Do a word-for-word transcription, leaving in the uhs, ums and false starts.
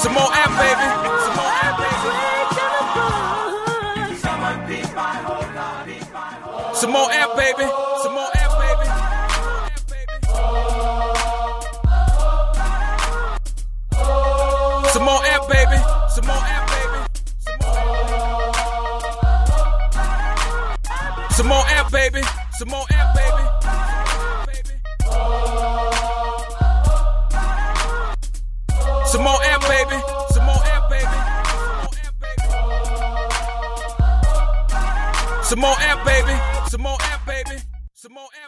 Some more air, baby. Some more air, baby. Some more air, baby. Some more air, baby. Some more air, baby. Some more air, baby. Some more air, baby. Some more air, baby. Some more air, baby. Some more air, baby. Some more air, baby. Some more air, baby. Some more air.